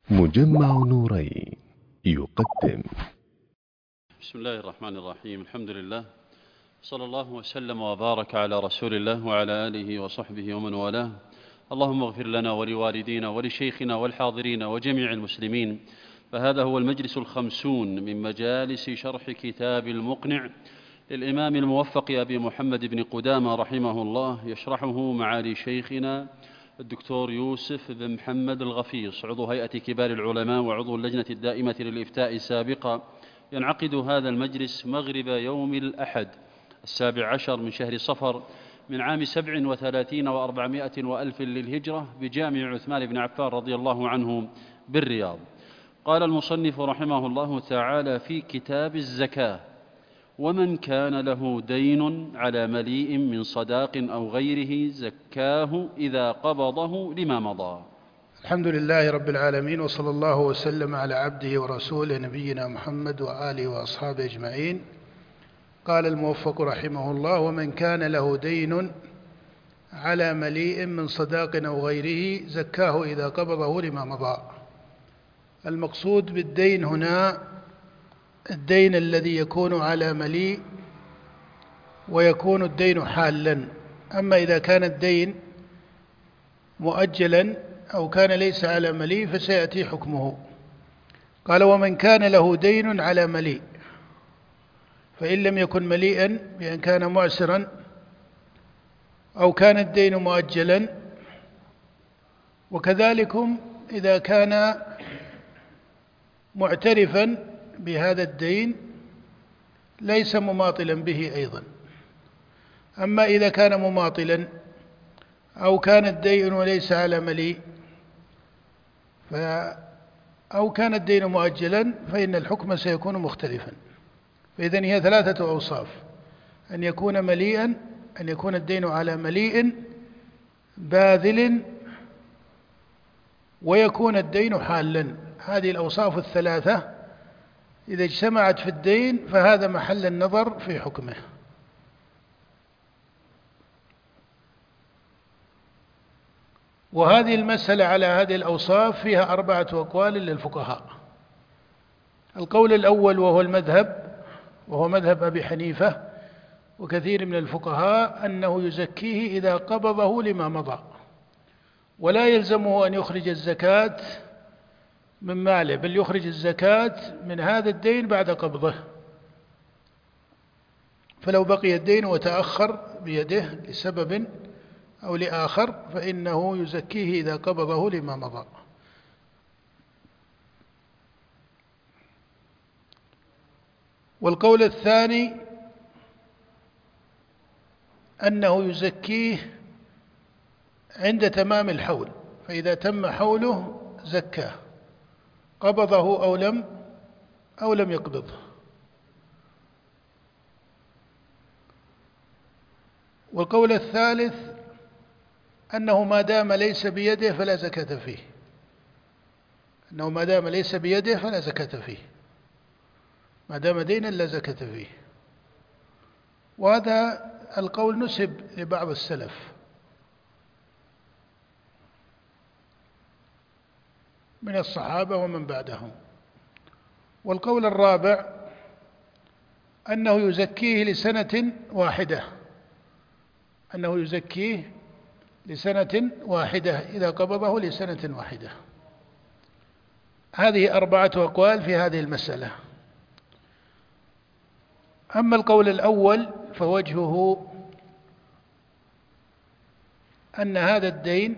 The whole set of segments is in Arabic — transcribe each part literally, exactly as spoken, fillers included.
مجمع نورين يقدم. بسم الله الرحمن الرحيم. الحمد لله، صلى الله وسلم وبارك على رسول الله وعلى آله وصحبه ومن والاه. اللهم اغفر لنا ولوالدينا ولشيخنا والحاضرين وجميع المسلمين. فهذا هو المجلس الخمسون من مجالس شرح كتاب المقنع للإمام الموفق أبي محمد بن قدامة رحمه الله، يشرحه معالي شيخنا الدكتور يوسف بن محمد الغفيص، عضو هيئة كبار العلماء وعضو اللجنة الدائمة للإفتاء سابقا. ينعقد هذا المجلس مغرب يوم الأحد السابع عشر من شهر صفر من عام سبع وثلاثين وأربعمائة وألف للهجرة بجامع عثمان بن عفان رضي الله عنه بالرياض. قال المصنف رحمه الله تعالى في كتاب الزكاة: ومن كان له دين على مليء من صداق أو غيره زكاه إذا قبضه لما مضى. الحمد لله رب العالمين، وصلى الله وسلم على عبده ورسوله نبينا محمد وآله وأصحابه أجمعين. قال الموفق رحمه الله: ومن كان له دين على مليء من صداق أو غيره زكاه إذا قبضه لما مضى. المقصود بالدين هنا الدين الذي يكون على مليء ويكون الدين حالا. أما إذا كان الدين مؤجلا أو كان ليس على مليء فسيأتي حكمه. قال: ومن كان له دين على مليء، فإن لم يكن مليئا بأن كان معسرا أو كان الدين مؤجلا، وكذلكم إذا كان معترفا بهذا الدين ليس مماطلا به أيضا. أما إذا كان مماطلا أو كان الدين وليس على مليء ف أو كان الدين مؤجلا فإن الحكم سيكون مختلفا. فإذن هي ثلاثة أوصاف: أن يكون مليئا، أن يكون الدين على مليء باذل، ويكون الدين حالا. هذه الأوصاف الثلاثة إذا اجتمعت في الدين فهذا محل النظر في حكمه. وهذه المسألة على هذه الأوصاف فيها أربعة أقوال للفقهاء. القول الأول وهو المذهب، وهو مذهب أبي حنيفة وكثير من الفقهاء، أنه يزكيه إذا قبضه لما مضى، ولا يلزمه أن يخرج الزكاة من ماله، بل يخرج الزكاة من هذا الدين بعد قبضه. فلو بقي الدين وتأخر بيده لسبب أو لآخر فإنه يزكيه إذا قبضه لما مضى. والقول الثاني أنه يزكيه عند تمام الحول، فإذا تم حوله زكاه، قبضه أو لم أو لم يقبضه. والقول الثالث أنه ما دام ليس بيده فلا زكاة فيه، أنه ما دام ليس بيده فلا زكاة فيه، ما دام دينا لا زكاة فيه. وهذا القول نسب لبعض السلف من الصحابة ومن بعدهم. والقول الرابع أنه يزكيه لسنة واحدة، أنه يزكيه لسنة واحدة إذا قبضه لسنة واحدة. هذه أربعة أقوال في هذه المسألة. أما القول الأول فوجهه أن هذا الدين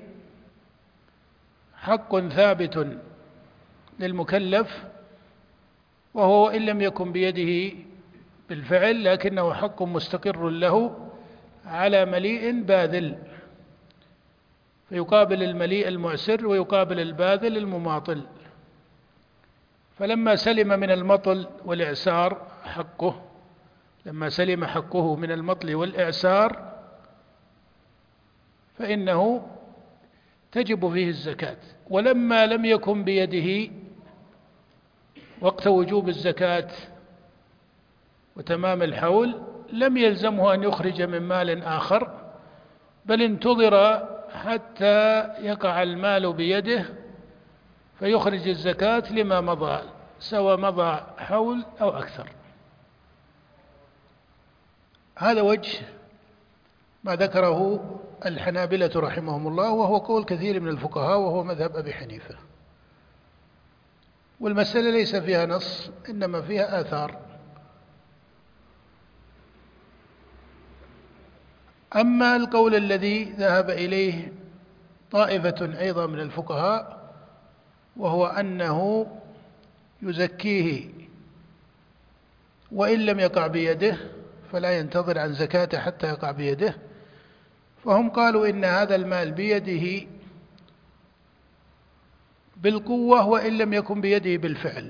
حق ثابت للمكلف، وهو إن لم يكن بيده بالفعل لكنه حق مستقر له على مليء باذل، فيقابل المليء المعسر ويقابل الباذل المماطل. فلما سلم من المطل والإعسار حقه، لما سلم حقه من المطل والإعسار فإنه تجب فيه الزكاة. ولما لم يكن بيده وقت وجوب الزكاة وتمام الحول لم يلزمه أن يخرج من مال آخر، بل انتظر حتى يقع المال بيده فيخرج الزكاة لما مضى، سواء مضى حول أو أكثر. هذا وجه ما ذكره الحنابلة رحمهم الله، وهو قول كثير من الفقهاء، وهو مذهب أبي حنيفة. والمسألة ليس فيها نص، إنما فيها آثار. أما القول الذي ذهب إليه طائفة أيضا من الفقهاء، وهو أنه يزكيه وإن لم يقع بيده، فلا ينتظر عن زكاته حتى يقع بيده، فهم قالوا إن هذا المال بيده بالقوة وإن لم يكن بيده بالفعل.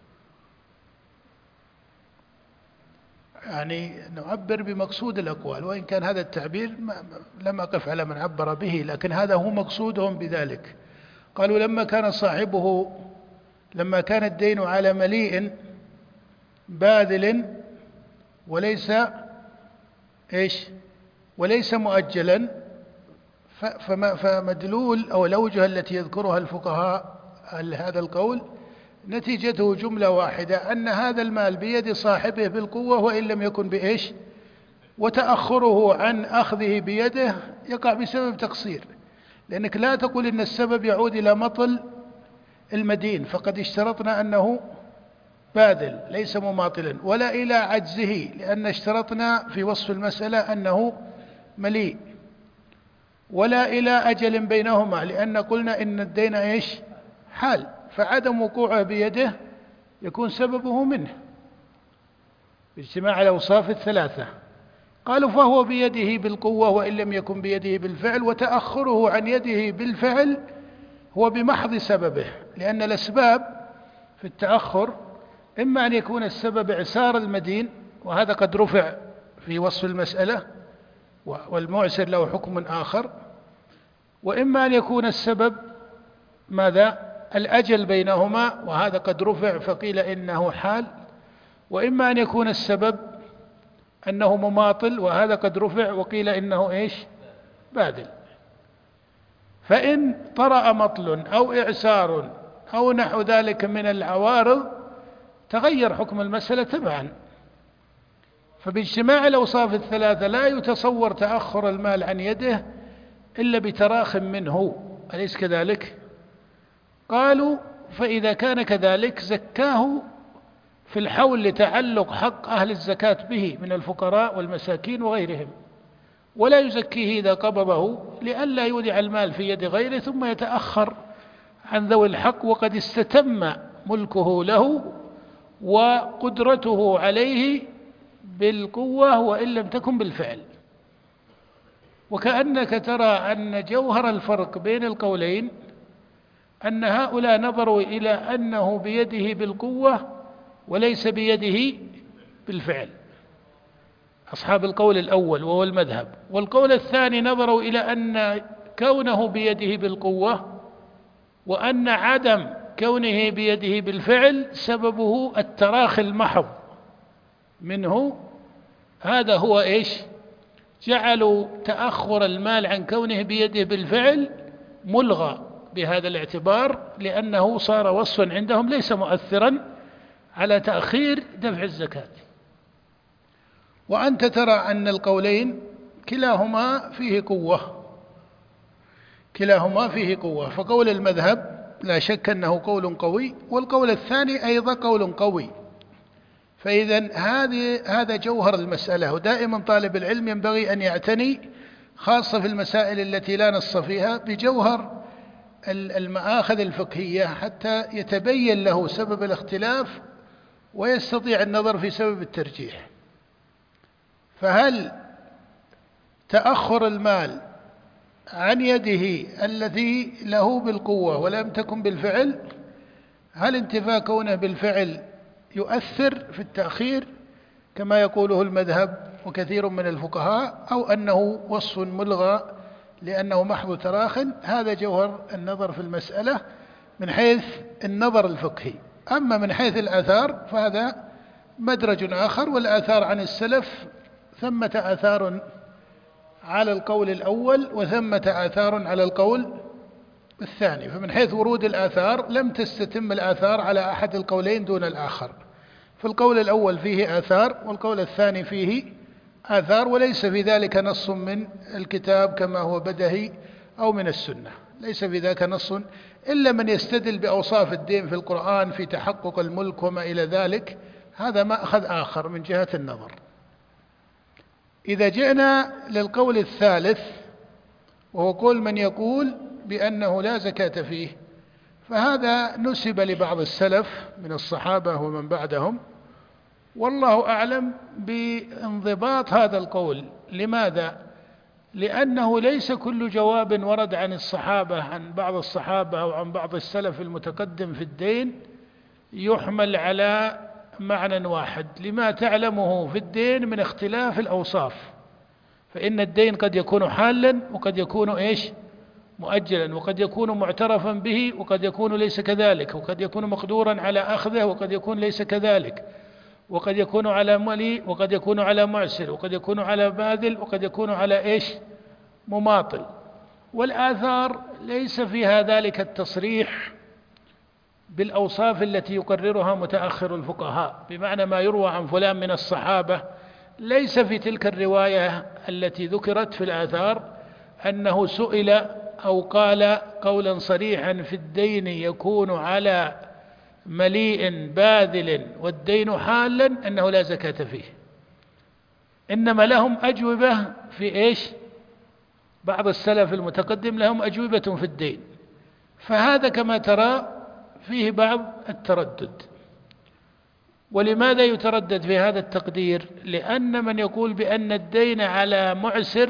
يعني نعبر بمقصود الأقوال، وإن كان هذا التعبير لم أقف على من عبر به، لكن هذا هو مقصودهم بذلك. قالوا لما كان صاحبه لما كان الدين على مليء باذل وليس إيش وليس مؤجلا، فمدلول أو الأوجه التي يذكرها الفقهاء هذا القول نتيجته جملة واحدة، أن هذا المال بيد صاحبه بالقوة وإن لم يكن بإيش، وتأخره عن أخذه بيده يقع بسبب تقصير، لأنك لا تقول إن السبب يعود إلى مطل المدين، فقد اشترطنا أنه باذل ليس مماطلا، ولا إلى عجزه، لأن اشترطنا في وصف المسألة أنه مليء، ولا إلى أجل بينهما، لأن قلنا إن الدين إيش حال، فعدم وقوعه بيده يكون سببه منه باجتماع الأوصاف الثلاثة. قالوا فهو بيده بالقوة وإن لم يكن بيده بالفعل، وتأخره عن يده بالفعل هو بمحض سببه، لأن الأسباب في التأخر إما أن يكون السبب إعسار المدين، وهذا قد رفع في وصف المسألة، والمعسر له حكم آخر، وإما أن يكون السبب ماذا؟ الأجل بينهما، وهذا قد رفع فقيل إنه حال، وإما أن يكون السبب أنه مماطل، وهذا قد رفع وقيل إنه إيش؟ باذل. فإن طرأ مطل أو إعسار أو نحو ذلك من العوارض تغير حكم المسألة تبعا. فباجتماع الأوصاف الثلاثة لا يتصور تأخر المال عن يده إلا بتراخ منه، أليس كذلك؟ قالوا فإذا كان كذلك زكاه في الحول لتعلق حق أهل الزكاة به من الفقراء والمساكين وغيرهم، ولا يزكيه إذا قبضه لئلا يودع المال في يد غيره ثم يتأخر عن ذوي الحق وقد استتم ملكه له وقدرته عليه بالقوة وإن لم تكن بالفعل. وكأنك ترى أن جوهر الفرق بين القولين أن هؤلاء نظروا إلى أنه بيده بالقوة وليس بيده بالفعل، أصحاب القول الأول وهو المذهب، والقول الثاني نظروا إلى أن كونه بيده بالقوة وأن عدم كونه بيده بالفعل سببه التراخي المحض منه. هذا هو إيش؟ جعلوا تأخر المال عن كونه بيده بالفعل ملغى بهذا الاعتبار، لأنه صار وصفا عندهم ليس مؤثرا على تأخير دفع الزكاة. وأنت ترى أن القولين كلاهما فيه قوة كلاهما فيه قوة فقول المذهب لا شك أنه قول قوي، والقول الثاني أيضا قول قوي. فإذا هذه هذا جوهر المسألة، ودائما طالب العلم ينبغي أن يعتني خاصة في المسائل التي لا نص فيها بجوهر المآخذ الفقهية حتى يتبين له سبب الاختلاف ويستطيع النظر في سبب الترجيح. فهل تأخر المال عن يده الذي له بالقوة ولم تكن بالفعل، هل انتفاء كونه بالفعل يؤثر في التأخير كما يقوله المذهب وكثير من الفقهاء، أو أنه وصف ملغى لأنه محض تراخ؟ هذا جوهر النظر في المسألة من حيث النظر الفقهي. أما من حيث الآثار فهذا مدرج آخر، والآثار عن السلف ثمة آثار على القول الأول وثمة آثار على القول بالثاني. فمن حيث ورود الآثار لم تستتم الآثار على أحد القولين دون الآخر، فالقول الأول فيه آثار والقول الثاني فيه آثار، وليس في ذلك نص من الكتاب كما هو بدهي أو من السنة، ليس في ذلك نص إلا من يستدل بأوصاف الدين في القرآن في تحقق الملك وما إلى ذلك، هذا مأخذ آخر من جهة النظر. إذا جئنا للقول الثالث وهو قول من يقول بأنه لا زكاة فيه، فهذا نسب لبعض السلف من الصحابة ومن بعدهم، والله أعلم بانضباط هذا القول. لماذا؟ لأنه ليس كل جواب ورد عن الصحابة عن بعض الصحابة أو عن بعض السلف المتقدم في الدين يحمل على معنى واحد لما تعلمه في الدين من اختلاف الأوصاف، فإن الدين قد يكون حالا وقد يكون إيش مؤجلا، وقد يكون معترفا به وقد يكون ليس كذلك، وقد يكون مقدورا على أخذه وقد يكون ليس كذلك، وقد يكون على ملي وقد يكون على معسر وقد يكون على باذل وقد يكون على إيش مماطل. والآثار ليس فيها ذلك التصريح بالأوصاف التي يقررها متأخر الفقهاء، بمعنى ما يروى عن فلان من الصحابة ليس في تلك الرواية التي ذكرت في الآثار أنه سئل أو قال قولا صريحا في الدين يكون على مليء باذل والدين حالا أنه لا زكاة فيه، إنما لهم أجوبة في إيش بعض السلف المتقدم لهم أجوبة في الدين، فهذا كما ترى فيه بعض التردد. ولماذا يتردد في هذا التقدير؟ لأن من يقول بأن الدين على معسر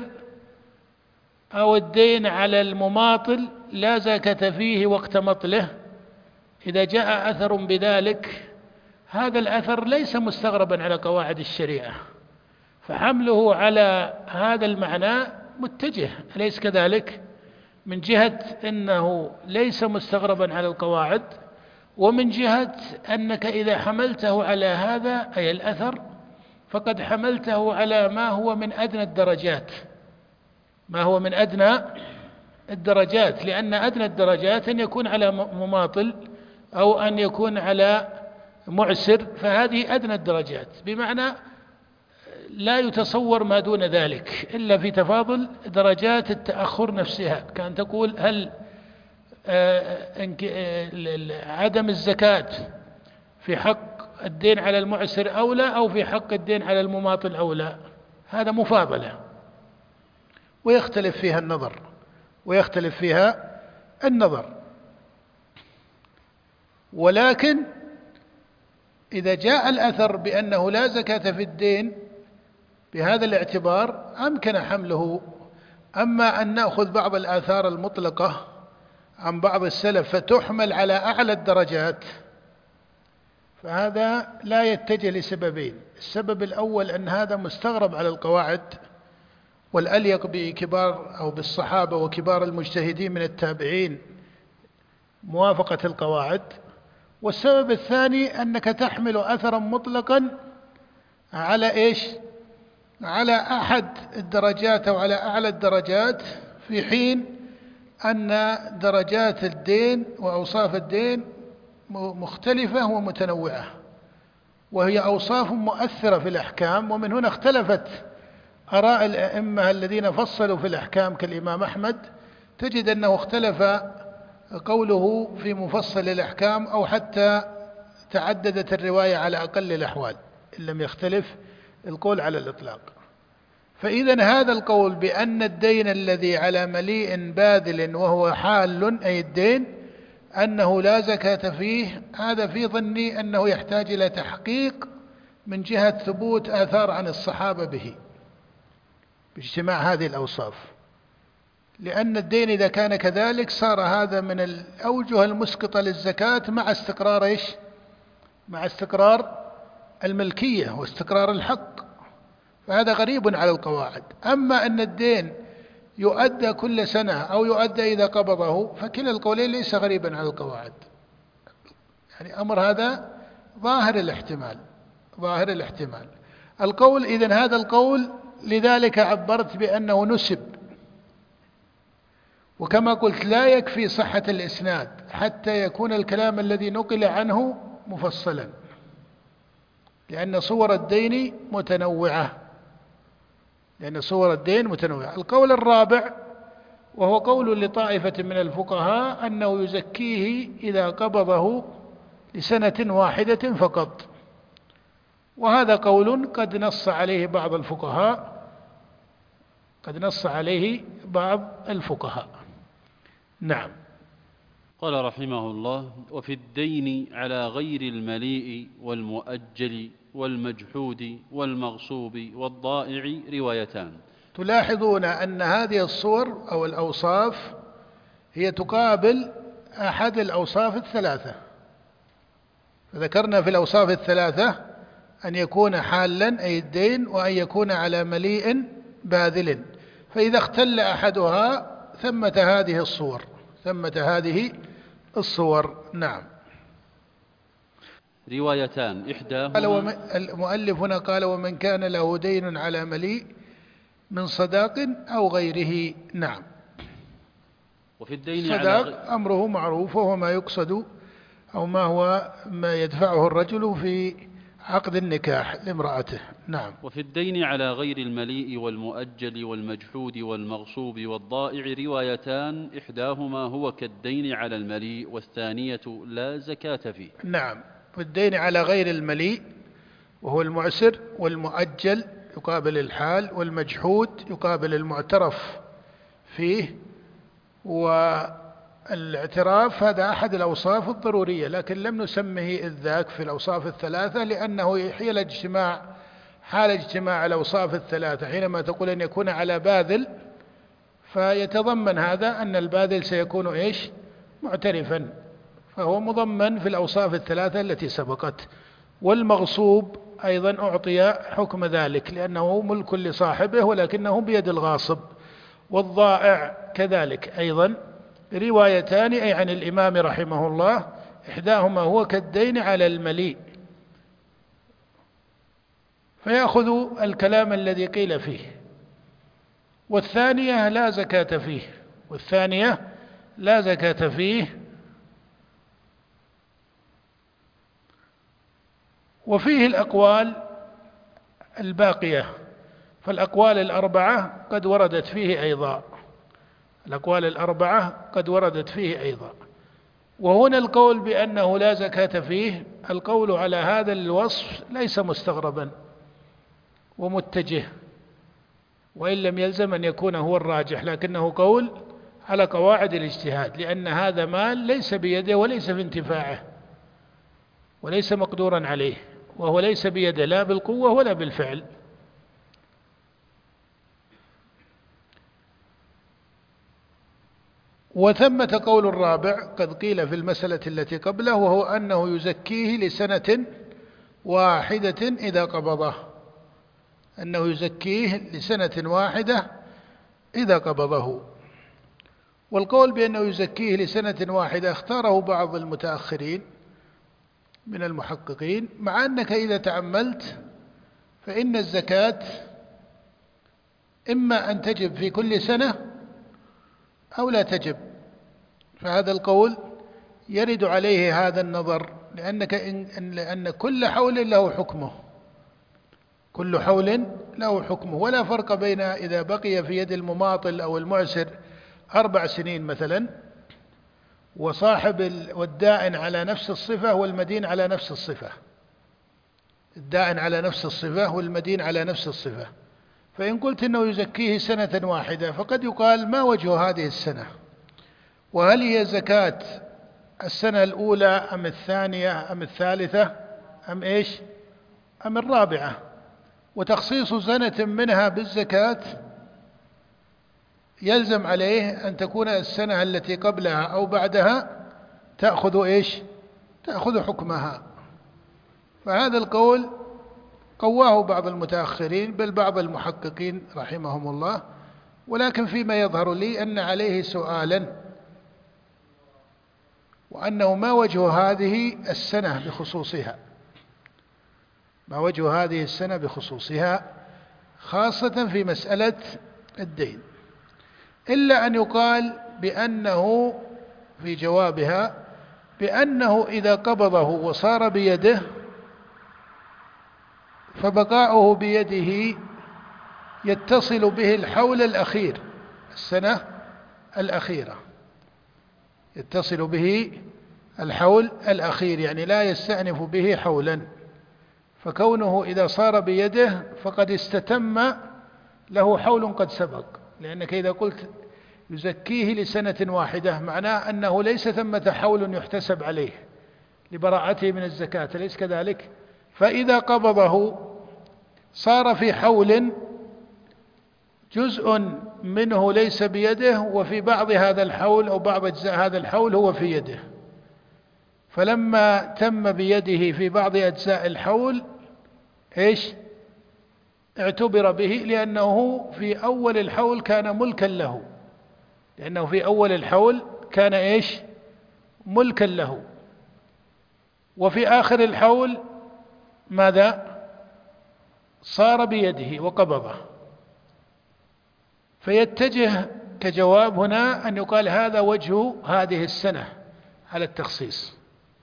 أو الدين على المماطل لا زكاة فيه وقت مطله، إذا جاء أثر بذلك هذا الأثر ليس مستغربا على قواعد الشريعة، فحمله على هذا المعنى متجه، أليس كذلك؟ من جهة أنه ليس مستغربا على القواعد، ومن جهة أنك إذا حملته على هذا أي الأثر فقد حملته على ما هو من أدنى الدرجات، ما هو من أدنى الدرجات، لأن أدنى الدرجات أن يكون على مماطل أو أن يكون على معسر، فهذه أدنى الدرجات، بمعنى لا يتصور ما دون ذلك إلا في تفاضل درجات التأخر نفسها، كان تقول هل عدم الزكاة في حق الدين على المعسر أولى أو في حق الدين على المماطل أولى، هذا مفاضلة ويختلف فيها النظر ويختلف فيها النظر. ولكن إذا جاء الأثر بأنه لا زكاة في الدين بهذا الاعتبار أمكن حمله. أما أن نأخذ بعض الآثار المطلقة عن بعض السلف فتحمل على أعلى الدرجات فهذا لا يتجه لسببين: السبب الأول أن هذا مستغرب على القواعد والأليق بكبار أو بالصحابة وكبار المجتهدين من التابعين موافقة القواعد، والسبب الثاني أنك تحمل أثرا مطلقا على إيش؟ على أحد الدرجات أو على أعلى الدرجات، في حين أن درجات الدين وأوصاف الدين مختلفة ومتنوعة، وهي أوصاف مؤثرة في الأحكام. ومن هنا اختلفت آراء الأئمة الذين فصلوا في الأحكام كالإمام أحمد، تجد أنه اختلف قوله في مفصل الأحكام أو حتى تعددت الرواية على أقل الأحوال إن لم يختلف القول على الإطلاق. فإذا هذا القول بأن الدين الذي على مليء باذل وهو حال أي الدين أنه لا زكاة فيه، هذا في ظني أنه يحتاج إلى تحقيق من جهة ثبوت آثار عن الصحابة به باجتماع هذه الأوصاف، لأن الدين إذا كان كذلك صار هذا من الأوجه المسقطة للزكاة مع استقرار إيش؟ مع استقرار الملكية واستقرار الحق، فهذا غريب على القواعد. أما أن الدين يؤدى كل سنة أو يؤدى إذا قبضه فكلا القولين ليس غريبا على القواعد، يعني أمر هذا ظاهر الاحتمال ظاهر الاحتمال القول. إذن هذا القول لذلك عبرت بأنه نسب، وكما قلت لا يكفي صحة الإسناد حتى يكون الكلام الذي نقل عنه مفصلا، لأن صور الدين متنوعة لأن صور الدين متنوعة. القول الرابع وهو قول لطائفة من الفقهاء أنه يزكيه إذا قبضه لسنة واحدة فقط، وهذا قول قد نص عليه بعض الفقهاء قد نص عليه بعض الفقهاء نعم. قال رحمه الله: وفي الدين على غير المليء والمؤجل والمجحود والمغصوب والضائع روايتان. تلاحظون أن هذه الصور أو الأوصاف هي تقابل أحد الأوصاف الثلاثة. فذكرنا في الأوصاف الثلاثة أن يكون حالا أي الدين، وأن يكون على مليء باذل، فإذا اختل أحدها ثمة هذه الصور ثمة هذه الصور نعم. روايتان إحداهما قال ومن المؤلف هنا قال: ومن كان له دين على مليء من صداق أو غيره. نعم. وفي الدين صداق على أمره معروف، وهو ما يقصد أو ما هو ما يدفعه الرجل في عقد النكاح لامرأته. نعم. وفي الدين على غير المليء والمؤجل والمجحود والمغصوب والضائع روايتان إحداهما هو كالدين على المليء والثانية لا زكاة فيه. نعم. في الدين على غير المليء وهو المعسر، والمؤجل يقابل الحال، والمجحود يقابل المعترف فيه، والاعتراف هذا أحد الأوصاف الضرورية، لكن لم نسمه إذ ذاك في الأوصاف الثلاثة لأنه حيل اجتماع حال اجتماع الأوصاف الثلاثة. حينما تقول أن يكون على باذل فيتضمن هذا أن الباذل سيكون إيش؟ معترفا، فهو مضمن في الأوصاف الثلاثة التي سبقت. والمغصوب أيضا أعطي حكم ذلك لأنه ملك لصاحبه ولكنه بيد الغاصب. والضائع كذلك أيضا روايتان أي عن الإمام رحمه الله، إحداهما هو كالدين على المليء، فيأخذ الكلام الذي قيل فيه، والثانية لا زكاة فيه والثانية لا زكاة فيه وفيه الأقوال الباقية، فالأقوال الأربعة قد وردت فيه أيضا الأقوال الأربعة قد وردت فيه أيضا. وهنا القول بأنه لا زكاة فيه، القول على هذا الوصف ليس مستغربا ومتجه، وإن لم يلزم أن يكون هو الراجح، لكنه قول على قواعد الاجتهاد، لأن هذا مال ليس بيده وليس في انتفاعه وليس مقدورا عليه، وهو ليس بيده لا بالقوة ولا بالفعل. وثمة قول الرابع قد قيل في المسألة التي قبله، وهو أنه يزكيه لسنة واحدة إذا قبضه أنه يزكيه لسنة واحدة إذا قبضه. والقول بأنه يزكيه لسنة واحدة اختاره بعض المتأخرين من المحققين، مع أنك إذا تأملت فإن الزكاة إما أن تجب في كل سنة أو لا تجب، فهذا القول يرد عليه هذا النظر، لأنك إن لأن كل حول له حكمه كل حول له حكمه ولا فرق بين إذا بقي في يد المماطل أو المعسر أربع سنين مثلا، وصاحب والدائن على نفس الصفة والمدين على نفس الصفة الدائن على نفس الصفة والمدين على نفس الصفة. فإن قلت إنه يزكيه سنة واحدة فقد يقال ما وجه هذه السنة؟ وهل هي زكاة السنة الأولى أم الثانية أم الثالثة أم إيش أم الرابعة؟ وتخصيص سنة منها بالزكاة يلزم عليه أن تكون السنة التي قبلها أو بعدها تأخذ إيش تأخذ حكمها. فهذا القول قواه بعض المتأخرين بل بعض المحققين رحمهم الله، ولكن فيما يظهر لي أن عليه سؤالا، وأنه ما وجه هذه السنة بخصوصها ما وجه هذه السنة بخصوصها خاصة في مسألة الدين، إلا أن يقال بأنه في جوابها بأنه إذا قبضه وصار بيده فبقاؤه بيده يتصل به الحول الأخير، السنة الأخيرة، يتصل به الحول الأخير، يعني لا يستأنف به حولا، فكونه إذا صار بيده فقد استتم له حول قد سبق، لأنك إذا قلت يزكيه لسنة واحدة معناه أنه ليس ثمة حول يحتسب عليه لبراءته من الزكاة، ليس كذلك؟ فإذا قبضه صار في حول جزء منه ليس بيده، وفي بعض هذا الحول أو بعض أجزاء هذا الحول هو في يده، فلما تم بيده في بعض أجزاء الحول إيش؟ اعتبر به، لأنه في أول الحول كان ملكا له، لأنه في أول الحول كان إيش؟ ملكا له، وفي آخر الحول ماذا؟ صار بيده وقبضه، فيتجه كجواب هنا أن يقال هذا وجه هذه السنة على التخصيص،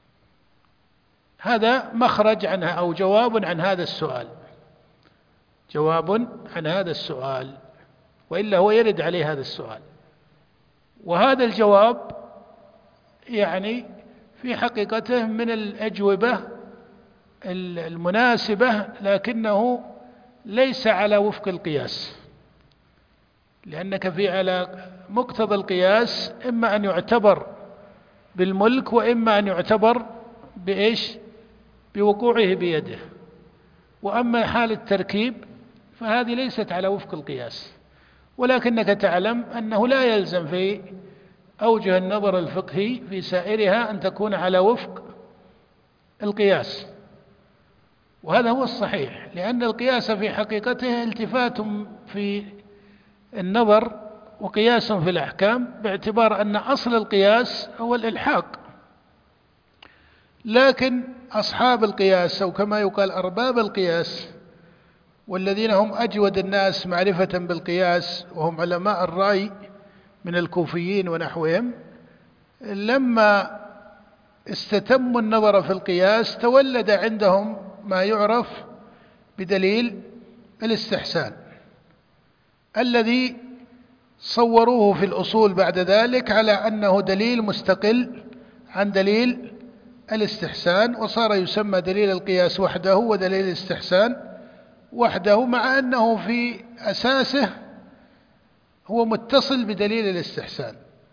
هذا مخرج عنها أو جواب عن هذا السؤال، جواب عن هذا السؤال، وإلا هو يرد عليه هذا السؤال. وهذا الجواب يعني في حقيقته من الأجوبة المناسبة، لكنه ليس على وفق القياس، لأنك في على مقتضى القياس إما أن يعتبر بالملك وإما أن يعتبر بإيش؟ بوقوعه بيده، وأما حال التركيب فهذه ليست على وفق القياس، ولكنك تعلم أنه لا يلزم في أوجه النظر الفقهي في سائرها أن تكون على وفق القياس، وهذا هو الصحيح، لأن القياس في حقيقته التفات في النظر وقياس في الأحكام، باعتبار أن أصل القياس هو الإلحاق، لكن أصحاب القياس أو كما يقال أرباب القياس والذين هم أجود الناس معرفة بالقياس وهم علماء الرأي من الكوفيين ونحوهم، لما استتموا النظر في القياس تولد عندهم ما يعرف بدليل الاستحسان الذي صوروه في الأصول بعد ذلك على أنه دليل مستقل عن دليل الاستحسان، وصار يسمى دليل القياس وحده ودليل الاستحسان وحده، مع أنه في أساسه هو متصل بدليل الاستحسان،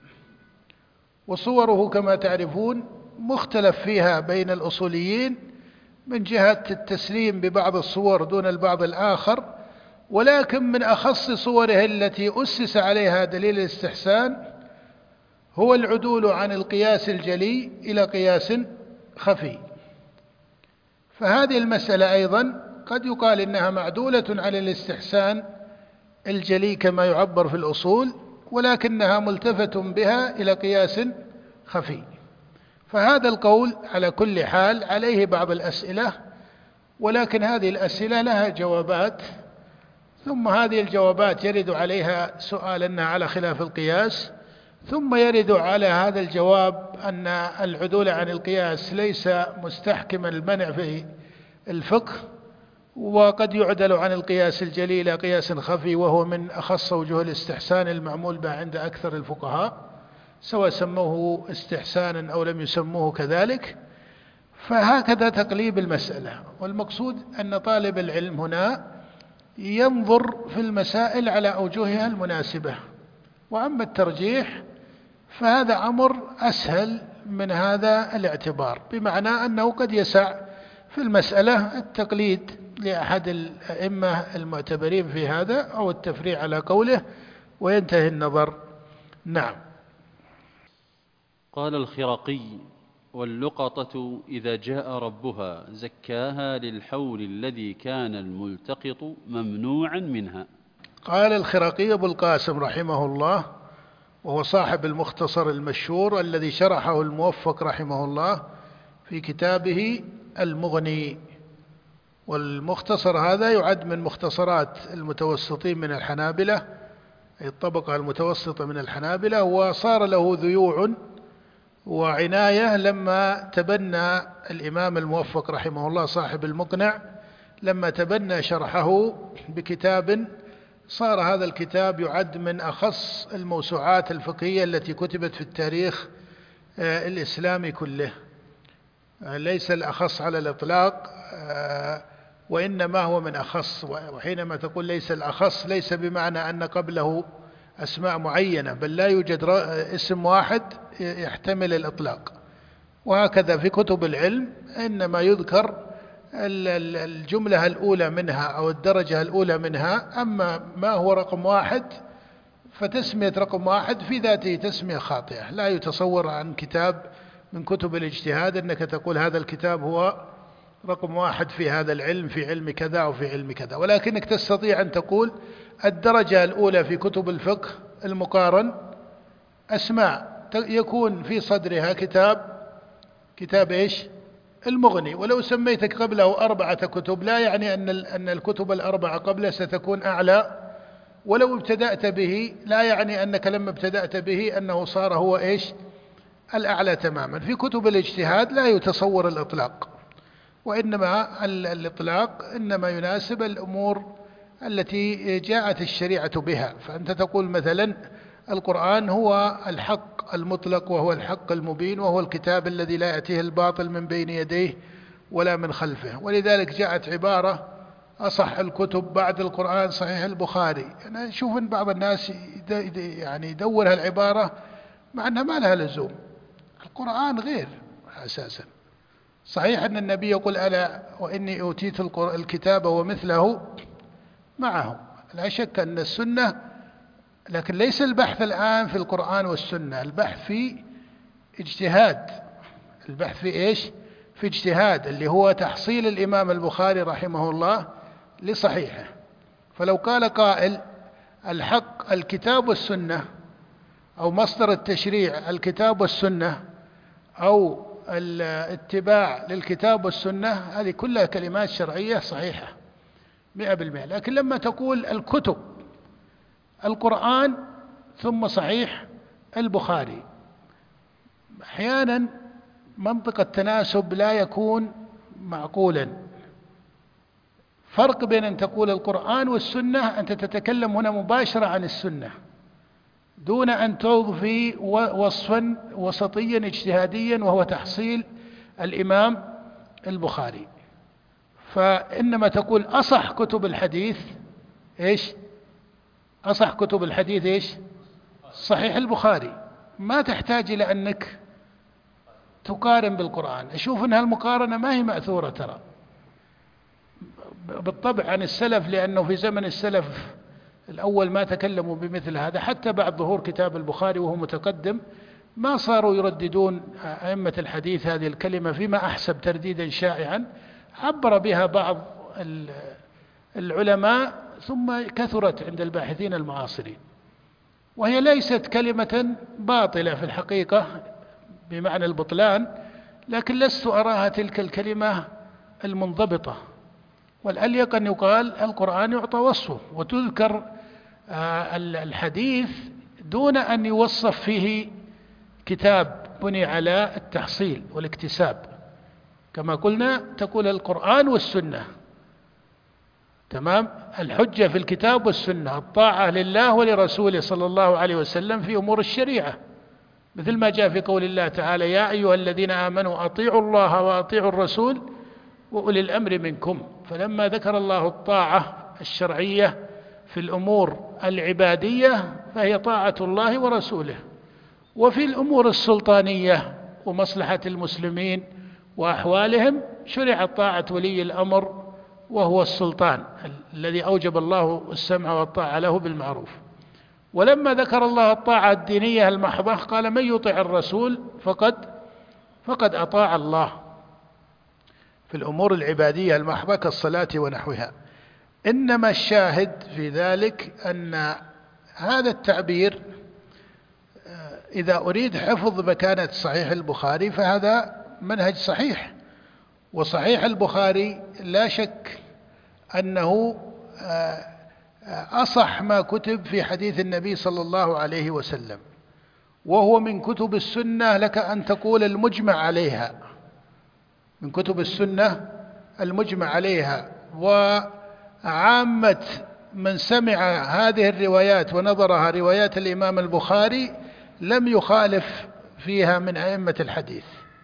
وصوره كما تعرفون مختلف فيها بين الأصوليين من جهة التسليم ببعض الصور دون البعض الآخر، ولكن من أخص صوره التي أسس عليها دليل الاستحسان هو العدول عن القياس الجلي إلى قياس خفي. فهذه المسألة أيضا قد يقال إنها معدولة عن الاستحسان الجلي كما يعبر في الأصول، ولكنها ملتفت بها إلى قياس خفي. فهذا القول على كل حال عليه بعض الأسئلة، ولكن هذه الأسئلة لها جوابات، ثم هذه الجوابات يرد عليها سؤال أنها على خلاف القياس، ثم يرد على هذا الجواب أن العدول عن القياس ليس مستحكما المنع في الفقه، وقد يعدل عن القياس الجلي إلى قياس خفي، وهو من أخص وجوه الاستحسان المعمول به عند أكثر الفقهاء سواء سموه استحسانا أو لم يسموه كذلك. فهكذا تقليب المسألة، والمقصود أن طالب العلم هنا ينظر في المسائل على أوجهها المناسبة، وأما الترجيح فهذا أمر أسهل من هذا الاعتبار، بمعنى أنه قد يسع في المسألة التقليد لأحد الأئمة المعتبرين في هذا أو التفريع على قوله وينتهي النظر. نعم. قال الخرقي: واللقطة إذا جاء ربها زكاها للحول الذي كان الملتقط ممنوعا منها. قال الخرقي أبو القاسم رحمه الله، وهو صاحب المختصر المشهور الذي شرحه الموفق رحمه الله في كتابه المغني، والمختصر هذا يعد من مختصرات المتوسطين من الحنابلة، أي الطبقة المتوسطة من الحنابلة، وصار له ذيوع وعناية لما تبنى الإمام الموفق رحمه الله صاحب المقنع، لما تبنى شرحه بكتاب، صار هذا الكتاب يعد من أخص الموسوعات الفقهية التي كتبت في التاريخ الإسلامي كله، ليس الأخص على الإطلاق، وإنما هو من أخص. وحينما تقول ليس الأخص ليس بمعنى أن قبله أسماء معينة، بل لا يوجد اسم واحد يحتمل الإطلاق. وهكذا في كتب العلم إنما يذكر الجملة الأولى منها أو الدرجة الأولى منها، أما ما هو رقم واحد فتسمية رقم واحد في ذاته تسمية خاطئة. لا يتصور عن كتاب من كتب الاجتهاد أنك تقول هذا الكتاب هو رقم واحد في هذا العلم، في علم كذا أو في علم كذا، ولكنك تستطيع أن تقول الدرجة الأولى في كتب الفقه المقارن أسماء يكون في صدرها كتاب كتاب إيش؟ المغني، ولو سميتك قبله أربعة كتب لا يعني أن أن الكتب الأربعة قبله ستكون أعلى، ولو ابتدأت به لا يعني أنك لما ابتدأت به أنه صار هو إيش؟ الأعلى تماما. في كتب الاجتهاد لا يتصور الإطلاق، وإنما الإطلاق إنما يناسب الأمور التي جاءت الشريعة بها. فأنت تقول مثلا القرآن هو الحق المطلق، وهو الحق المبين، وهو الكتاب الذي لا يأتيه الباطل من بين يديه ولا من خلفه. ولذلك جاءت عبارة أصح الكتب بعد القرآن صحيح البخاري. أنا أشوف أن بعض الناس يعني يدور هالعبارة مع أنها ما لها لزوم. القرآن غير أساسا. صحيح أن النبي يقول ألا وإني أوتيت الكتاب ومثله معه، لا شك أن السنة، لكن ليس البحث الآن في القرآن والسنة، البحث في اجتهاد. البحث في إيش؟ في اجتهاد، اللي هو تحصيل الإمام البخاري رحمه الله لصحيحه. فلو قال قائل الحق الكتاب والسنة، أو مصدر التشريع الكتاب والسنة، أو الاتباع للكتاب والسنة، هذه كلها كلمات شرعية صحيحة مئة بالمئة. لكن لما تقول الكتب القرآن ثم صحيح البخاري، أحيانا منطق التناسب لا يكون معقولا. فرق بين أن تقول القرآن والسنة، أنت تتكلم هنا مباشرة عن السنة دون أن تضفي وصفا وسطيا اجتهاديا وهو تحصيل الإمام البخاري. فإنما تقول أصح كتب الحديث إيش؟ أصح كتب الحديث إيش؟ صحيح البخاري. ما تحتاج إلى أنك تقارن بالقرآن. أشوف أن هالمقارنة ما هي مأثورة ترى بالطبع عن السلف، لأنه في زمن السلف الأول ما تكلموا بمثل هذا. حتى بعد ظهور كتاب البخاري وهو متقدم ما صاروا يرددون أئمة الحديث هذه الكلمة، فيما أحسب ترديدا شائعا عبر بها بعض العلماء ثم كثرت عند الباحثين المعاصرين، وهي ليست كلمة باطلة في الحقيقة بمعنى البطلان، لكن لست أراها تلك الكلمة المنضبطة. والأليق أن يقال القرآن يعطى وصفه وتذكر الحديث دون أن يوصف فيه كتاب بني على التحصيل والاكتساب. كما قلنا تقول القرآن والسنة، تمام، الحجة في الكتاب والسنة، الطاعة لله ولرسوله صلى الله عليه وسلم في أمور الشريعة، مثل ما جاء في قول الله تعالى يا أيها الذين آمنوا أطيعوا الله وأطيعوا الرسول وأولي الأمر منكم. فلما ذكر الله الطاعة الشرعية في الأمور العبادية فهي طاعة الله ورسوله، وفي الأمور السلطانية ومصلحة المسلمين وأحوالهم شرعت طاعة ولي الأمر وهو السلطان الذي أوجب الله السمع والطاعة له بالمعروف. ولما ذكر الله الطاعة الدينية المحضة قال من يطع الرسول فقد فقد أطاع الله في الأمور العبادية المحضة كالصلاة ونحوها. إنما الشاهد في ذلك أن هذا التعبير إذا أريد حفظ مكانة صحيح البخاري فهذا منهج صحيح، وصحيح البخاري لا شك أنه أصح ما كتب في حديث النبي صلى الله عليه وسلم، وهو من كتب السنة لك أن تقول المجمع عليها، من كتب السنة المجمع عليها. وعامة من سمع هذه الروايات ونظرها روايات الإمام البخاري لم يخالف فيها من أئمة الحديث،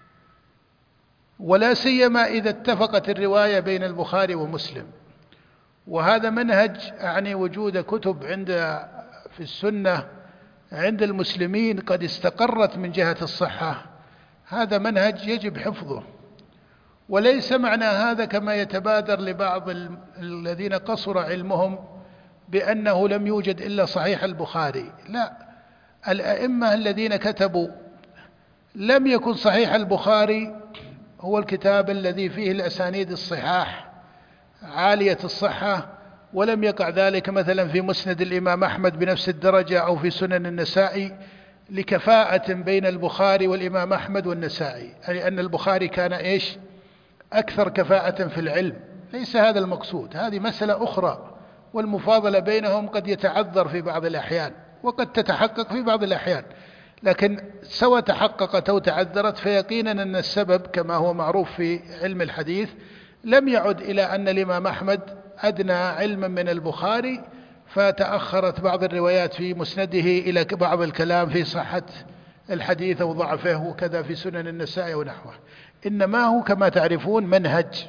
ولا سيما إذا اتفقت الرواية بين البخاري ومسلم. وهذا منهج أعني وجود كتب عند في السنة عند المسلمين قد استقرت من جهة الصحة، هذا منهج يجب حفظه. وليس معنى هذا كما يتبادر لبعض الذين قصر علمهم بأنه لم يوجد إلا صحيح البخاري، لا، الأئمة الذين كتبوا لم يكن صحيح البخاري هو الكتاب الذي فيه الأسانيد الصحاح عالية الصحة، ولم يقع ذلك مثلا في مسند الإمام أحمد بنفس الدرجة أو في سنن النسائي لكفاءة بين البخاري والإمام أحمد والنسائي، لأن البخاري كان إيش أكثر كفاءة في العلم. ليس هذا المقصود، هذه مسألة أخرى، والمفاضلة بينهم قد يتعذر في بعض الأحيان وقد تتحقق في بعض الأحيان، لكن سواء تحققت أو تعذرت فيقينا أن السبب كما هو معروف في علم الحديث لم يعد إلى أن الإمام أحمد أدنى علما من البخاري فتأخرت بعض الروايات في مسنده إلى بعض الكلام في صحة الحديث أو ضعفه، وكذا في سنن النسائي ونحوه، إنما هو كما تعرفون منهج.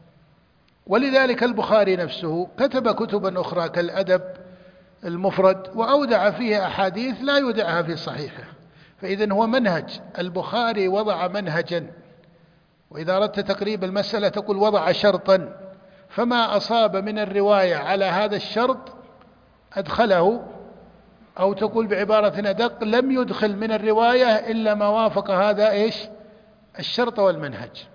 ولذلك البخاري نفسه كتب كتبا أخرى كالأدب المفرد وأودع فيها أحاديث لا يودعها في صحيحه، فإذن هو منهج. البخاري وضع منهجا، وإذا أردت تقريب المسألة تقول وضع شرطا، فما أصاب من الرواية على هذا الشرط أدخله، أو تقول بعبارة أدق لم يدخل من الرواية إلا ما وافق هذا إيش الشرط والمنهج.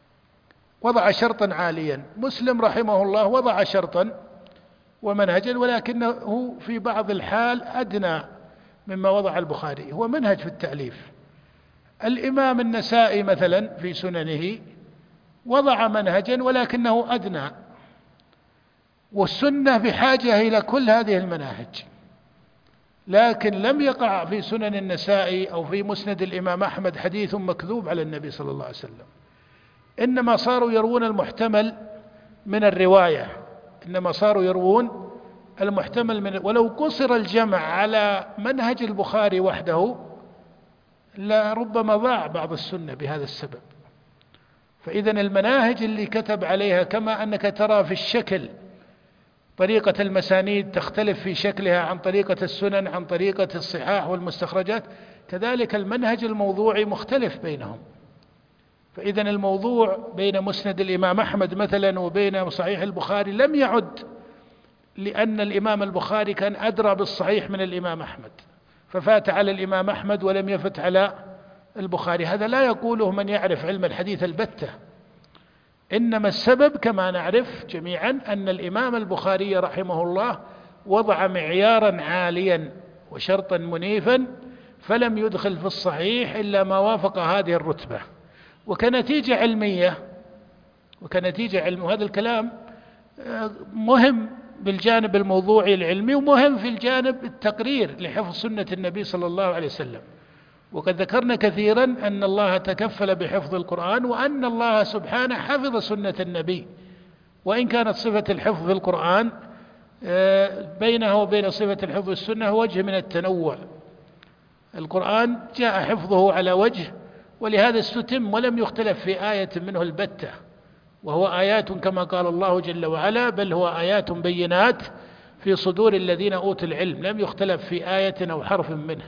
وضع شرطا عاليا. مسلم رحمه الله وضع شرطا ومنهجا، ولكنه في بعض الحال أدنى مما وضع البخاري، هو منهج في التأليف. الإمام النسائي مثلا في سننه وضع منهجا ولكنه أدنى، والسنة بحاجة إلى كل هذه المناهج، لكن لم يقع في سنن النسائي أو في مسند الإمام أحمد حديث مكذوب على النبي صلى الله عليه وسلم، إنما صاروا يروون المحتمل من الرواية، إنما صاروا يروون المحتمل من، ولو قصر الجمع على منهج البخاري وحده لربما ضاع بعض السنة بهذا السبب. فإذن المناهج اللي كتب عليها، كما أنك ترى في الشكل طريقة المسانيد تختلف في شكلها عن طريقة السنن عن طريقة الصحاح والمستخرجات، كذلك المنهج الموضوعي مختلف بينهم. فإذن الموضوع بين مسند الإمام أحمد مثلا وبين صحيح البخاري لم يعد لأن الإمام البخاري كان أدرى بالصحيح من الإمام أحمد ففات على الإمام أحمد ولم يفت على البخاري، هذا لا يقوله من يعرف علم الحديث البتة، إنما السبب كما نعرف جميعا أن الإمام البخاري رحمه الله وضع معيارا عاليا وشرطا منيفا، فلم يدخل في الصحيح إلا ما وافق هذه الرتبة. وكنتيجة علمية وكنتيجة علم، وهذا الكلام مهم بالجانب الموضوعي العلمي ومهم في الجانب التقرير لحفظ سنة النبي صلى الله عليه وسلم. وقد ذكرنا كثيرا أن الله تكفل بحفظ القرآن، وأن الله سبحانه حفظ سنة النبي، وإن كانت صفة الحفظ في القرآن بينها وبين صفة الحفظ في السنة وجه من التنوع. القرآن جاء حفظه على وجه، ولهذا استتم ولم يختلف في آية منه البتة، وهو آيات كما قال الله جل وعلا بل هو آيات بينات في صدور الذين أوتوا العلم، لم يختلف في آية أو حرف منه.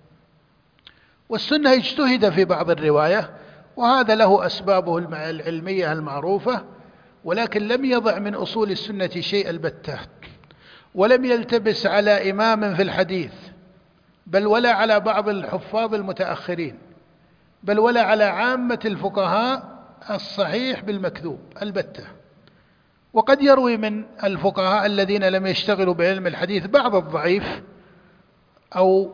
والسنة اجتهد في بعض الرواية، وهذا له أسبابه العلمية المعروفة، ولكن لم يضع من أصول السنة شيء البتة، ولم يلتبس على إمام في الحديث، بل ولا على بعض الحفاظ المتأخرين، بل ولا على عامة الفقهاء الصحيح بالمكذوب البتة. وقد يروي من الفقهاء الذين لم يشتغلوا بعلم الحديث بعض الضعيف، أو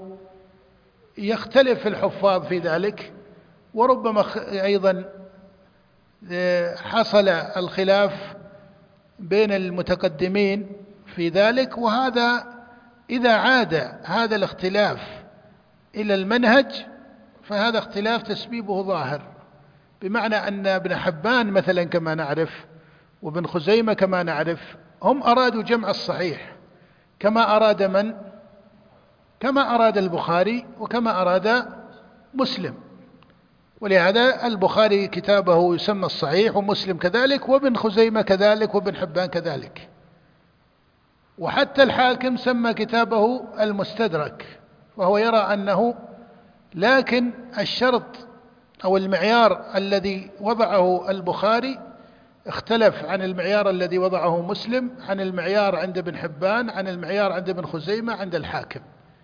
يختلف في الحفاظ في ذلك، وربما أيضا حصل الخلاف بين المتقدمين في ذلك. وهذا إذا عاد هذا الاختلاف إلى المنهج فهذا اختلاف تسبيبه ظاهر، بمعنى أن ابن حبان مثلا كما نعرف وابن خزيمة كما نعرف هم أرادوا جمع الصحيح كما أراد من؟ كما أراد البخاري وكما أراد مسلم. ولهذا البخاري كتابه يسمى الصحيح ومسلم كذلك وابن خزيمة كذلك وابن حبان كذلك، وحتى الحاكم سمى كتابه المستدرك، وهو يرى أنه لكن الشرط أو المعيار الذي وضعه البخاري اختلف عن المعيار الذي وضعه مسلم، عن المعيار عند ابن حبان، عن المعيار عند ابن خزيمة، عند الحاكم.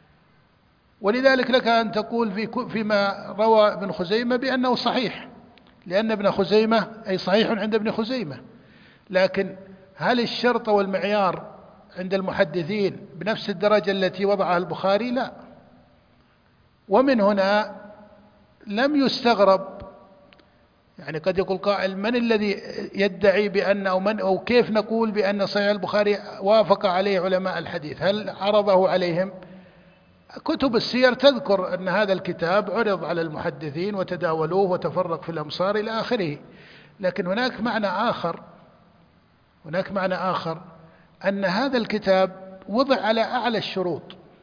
ولذلك لك أن تقول في فيما روى ابن خزيمة بأنه صحيح، لأن ابن خزيمة أي صحيح عند ابن خزيمة، لكن هل الشرط والمعيار عند المحدثين بنفس الدرجة التي وضعها البخاري؟ لا. ومن هنا لم يستغرب، يعني قد يقول قائل من الذي يدعي بأن أو من أو كيف نقول بأن صحيح البخاري وافق عليه علماء الحديث؟ هل عرضه عليهم؟ كتب السير تذكر أن هذا الكتاب عرض على المحدثين وتداولوه وتفرق في الأمصار إلى آخره، لكن هناك معنى آخر هناك معنى آخر أن هذا الكتاب وضع على أعلى الشروط،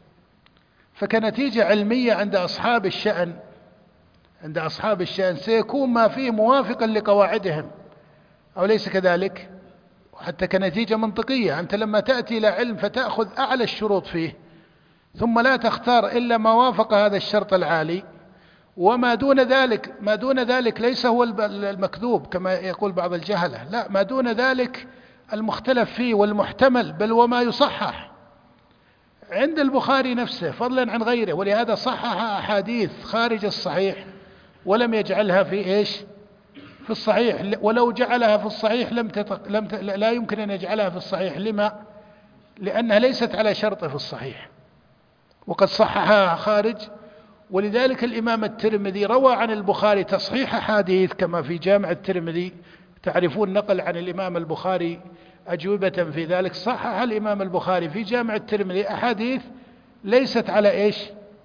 فكنتيجة علمية عند أصحاب الشأن عند أصحاب الشأن سيكون ما فيه موافقا لقواعدهم، أو ليس كذلك؟ وحتى كنتيجة منطقية، أنت لما تأتي إلى علم فتأخذ أعلى الشروط فيه ثم لا تختار إلا ما وافق هذا الشرط العالي، وما دون ذلك ما دون ذلك ليس هو المكذوب كما يقول بعض الجهلة، لا، ما دون ذلك المختلف فيه والمحتمل بل وما يصحح عند البخاري نفسه فضلا عن غيره. ولهذا صحح أحاديث خارج الصحيح ولم يجعلها في إيش؟ في الصحيح، ولو جعلها في الصحيح لم تتق... لم ت... لا يمكن أن يجعلها في الصحيح. لما؟ لأنها ليست على شرطه في الصحيح وقد صححها خارج. ولذلك الإمام الترمذي روى عن البخاري تصحيح أحاديث كما في جامع الترمذي، تعرفون نقل عن الإمام البخاري أجوبة في ذلك، صحح الإمام البخاري في جامع الترمذي أحاديث ليست على إيش؟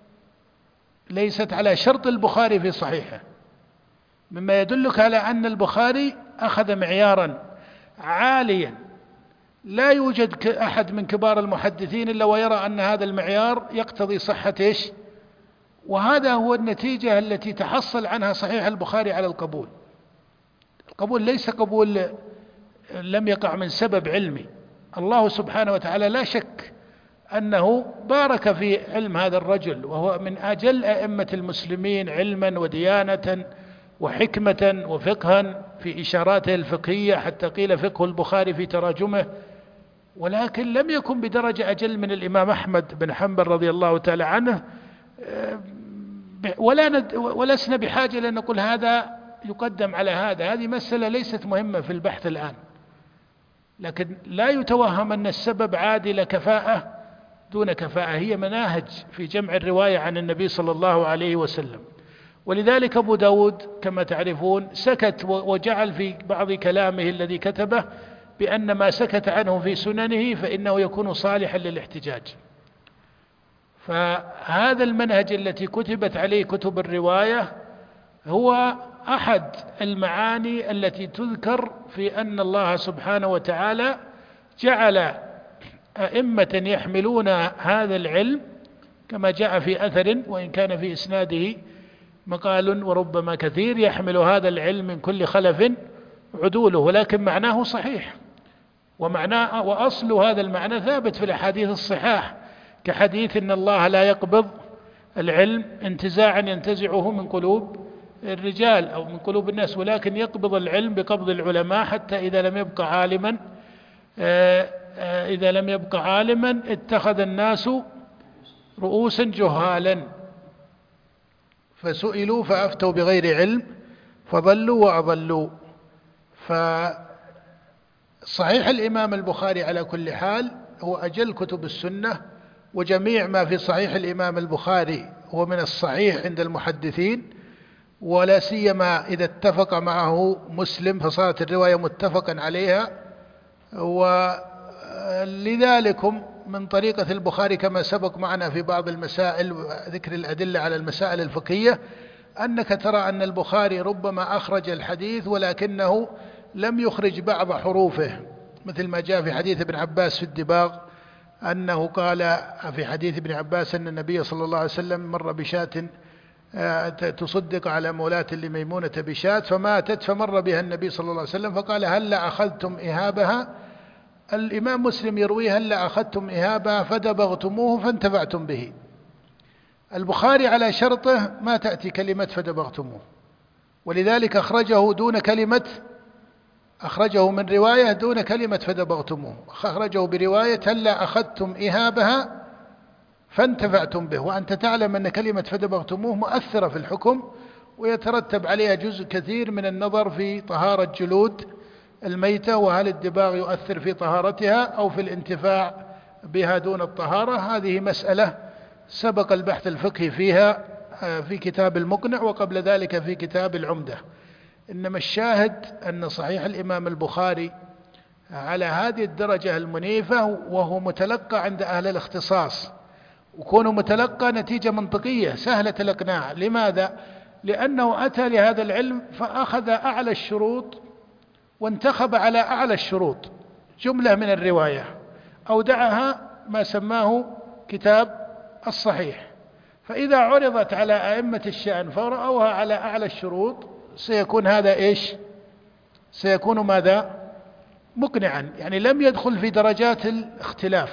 ليست على شرط البخاري في صحيحه، مما يدلك على أن البخاري أخذ معيارا عاليا لا يوجد أحد من كبار المحدثين إلا ويرى أن هذا المعيار يقتضي صحة إيش؟ وهذا هو النتيجة التي تحصل عنها صحيح البخاري على القبول. القبول ليس قبول لم يقع من سبب علمي، الله سبحانه وتعالى لا شك أنه بارك في علم هذا الرجل، وهو من أجل أئمة المسلمين علما وديانة وحكمة وفقها في إشاراته الفقهية، حتى قيل فقه البخاري في تراجمه، ولكن لم يكن بدرجة أجل من الإمام أحمد بن حنبل رضي الله تعالى عنه. ولا ند ولسنا بحاجة لأن نقول هذا يقدم على هذا، هذه مسألة ليست مهمة في البحث الآن، لكن لا يتوهم أن السبب عادل كفاءة دون كفاءة، هي مناهج في جمع الرواية عن النبي صلى الله عليه وسلم. ولذلك أبو داود كما تعرفون سكت وجعل في بعض كلامه الذي كتبه بأن ما سكت عنه في سننه فإنه يكون صالحا للاحتجاج. فهذا المنهج التي كتبت عليه كتب الرواية هو أحد المعاني التي تذكر في أن الله سبحانه وتعالى جعل أئمة يحملون هذا العلم كما جاء في أثر وإن كان في إسناده مقال وربما كثير، يحمل هذا العلم من كل خلف عدوله، ولكن معناه صحيح، ومعناه وأصل هذا المعنى ثابت في الأحاديث الصحاح، كحديث إن الله لا يقبض العلم انتزاعا ينتزعه من قلوب الرجال أو من قلوب الناس، ولكن يقبض العلم بقبض العلماء حتى إذا لم يبقى عالما إذا لم يبقى عالما اتخذ الناس رؤوسا جهالا فسئلوا فأفتوا بغير علم فضلوا وأضلوا. فصحيح الإمام البخاري على كل حال هو أجل كتب السنة، وجميع ما في صحيح الإمام البخاري هو من الصحيح عند المحدثين، ولا سيما إذا اتفق معه مسلم فصارت الرواية متفقا عليها. لذلك من طريقة البخاري كما سبق معنا في بعض المسائل ذكر الأدلة على المسائل الفقهية أنك ترى أن البخاري ربما أخرج الحديث ولكنه لم يخرج بعض حروفه، مثل ما جاء في حديث ابن عباس في الدباغ أنه قال في حديث ابن عباس أن النبي صلى الله عليه وسلم مر بشاة تصدق على مولاة لميمونة بشاة فماتت، فمر بها النبي صلى الله عليه وسلم فقال هل أخذتم إهابها؟ الإمام مسلم يروي هل أخذتم إهابها فدبغتموه فانتفعتم به. البخاري على شرطه ما تأتي كلمة فدبغتموه، ولذلك أخرجه دون كلمة أخرجه من رواية دون كلمة فدبغتموه، أخرجه برواية هل أخذتم إهابها فانتفعتم به، وأنت تعلم أن كلمة فدبغتموه مؤثرة في الحكم ويترتب عليها جزء كثير من النظر في طهارة جلود الميتة، وهل الدباغ يؤثر في طهارتها أو في الانتفاع بها دون الطهارة. هذه مسألة سبق البحث الفقهي فيها في كتاب المقنع وقبل ذلك في كتاب العمدة. إنما الشاهد أن صحيح الإمام البخاري على هذه الدرجة المنيفة وهو متلقى عند أهل الاختصاص، وكونه متلقى نتيجة منطقية سهلة الإقناع. لماذا؟ لأنه أتى لهذا العلم فأخذ أعلى الشروط وانتخب على أعلى الشروط جملة من الرواية أودعها ما سماه كتاب الصحيح، فإذا عرضت على أئمة الشأن فرأوها على أعلى الشروط سيكون هذا إيش؟ سيكون ماذا؟ مقنعا، يعني لم يدخل في درجات الاختلاف.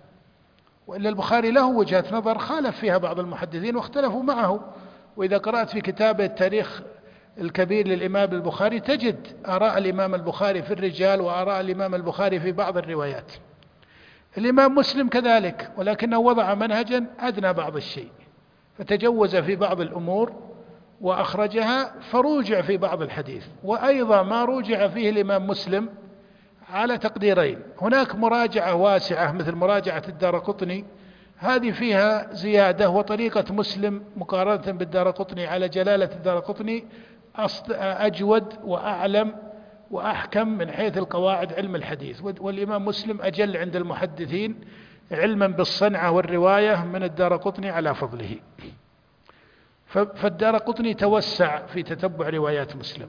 وإلا البخاري له وجهة نظر خالف فيها بعض المحدثين واختلفوا معه، وإذا قرأت في كتاب التاريخ الكبير للإمام البخاري تجد آراء الإمام البخاري في الرجال وآراء الإمام البخاري في بعض الروايات. الإمام مسلم كذلك، ولكنه وضع منهجا أدنى بعض الشيء فتجوز في بعض الأمور وأخرجها، فروجع في بعض الحديث. وأيضا ما روجع فيه الإمام مسلم على تقديرين: هناك مراجعة واسعة مثل مراجعة الدارقطني، هذه فيها زيادة، وطريقة مسلم مقارنة بالدارقطني على جلالة الدارقطني أجود وأعلم وأحكم من حيث القواعد علم الحديث. والإمام مسلم أجل عند المحدثين علما بالصنعة والرواية من الدارقطني على فضله. فالدارقطني توسع في تتبع روايات مسلم.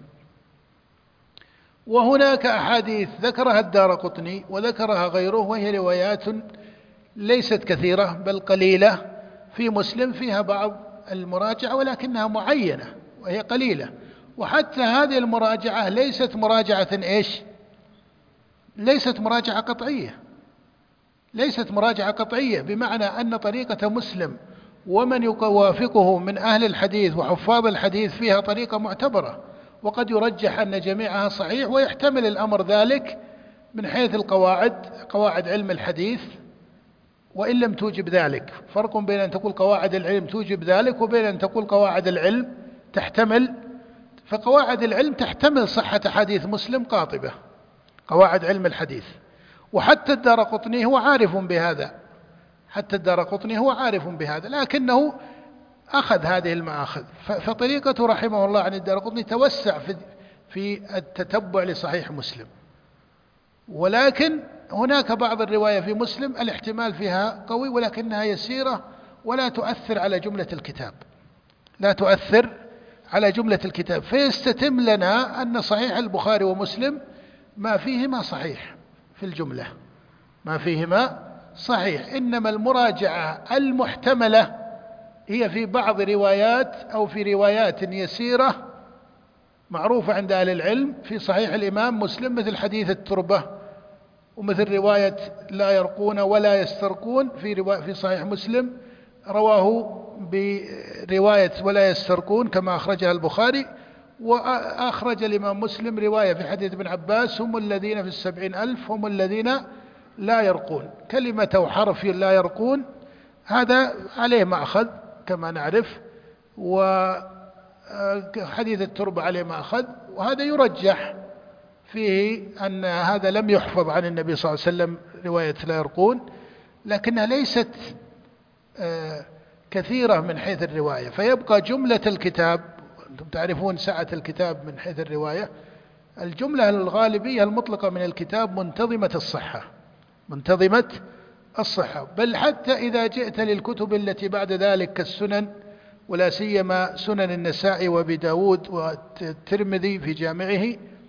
وهناك أحاديث ذكرها الدارقطني وذكرها غيره وهي روايات ليست كثيرة بل قليلة في مسلم، فيها بعض المراجعة ولكنها معينة وهي قليلة. وحتى هذه المراجعة ليست مراجعة إيش؟ ليست مراجعة قطعية، ليست مراجعة قطعية بمعنى أن طريقة مسلم ومن يوافقه من أهل الحديث وحفاظ الحديث فيها طريقة معتبرة، وقد يرجح أن جميعها صحيح، ويحتمل الأمر ذلك من حيث القواعد، قواعد علم الحديث، وإن لم توجب ذلك. فرق بين أن تقول قواعد العلم توجب ذلك وبين أن تقول قواعد العلم تحتمل. فقواعد العلم تحتمل صحة حديث مسلم قاطبة، قواعد علم الحديث. وحتى الدارقطني هو عارف بهذا، حتى الدارقطني هو عارف بهذا، لكنه أخذ هذه المآخذ. فطريقته رحمه الله عن الدارقطني توسع في في التتبع لصحيح مسلم. ولكن هناك بعض الرواية في مسلم الاحتمال فيها قوي ولكنها يسيرة ولا تؤثر على جملة الكتاب، لا تؤثر على جملة الكتاب. فيستتم لنا أن صحيح البخاري ومسلم ما فيهما صحيح في الجملة، ما فيهما صحيح، إنما المراجعة المحتملة هي في بعض روايات أو في روايات يسيرة معروفة عند أهل العلم في صحيح الإمام مسلم، مثل حديث التربة، ومثل رواية لا يرقون ولا يسترقون في رواية في صحيح مسلم رواه برواية ولا يسترقون كما أخرجها البخاري. وأخرج الإمام مسلم رواية في حديث ابن عباس هم الذين في السبعين ألف هم الذين لا يرقون، كلمة وحرف لا يرقون هذا عليه مأخذ كما نعرف، وحديث التربة عليه مأخذ، وهذا يرجح فيه أن هذا لم يحفظ عن النبي صلى الله عليه وسلم رواية لا يرقون، لكنها ليست كثيرة من حيث الرواية. فيبقى جملة الكتاب، أنتم تعرفون سعة الكتاب من حيث الرواية، الجملة الغالبية المطلقة من الكتاب منتظمة الصحة، منتظمة الصحة. بل حتى إذا جئت للكتب التي بعد ذلك كالسنن، ولا سيما سنن النسائي وابي داود والترمذي في جامعه،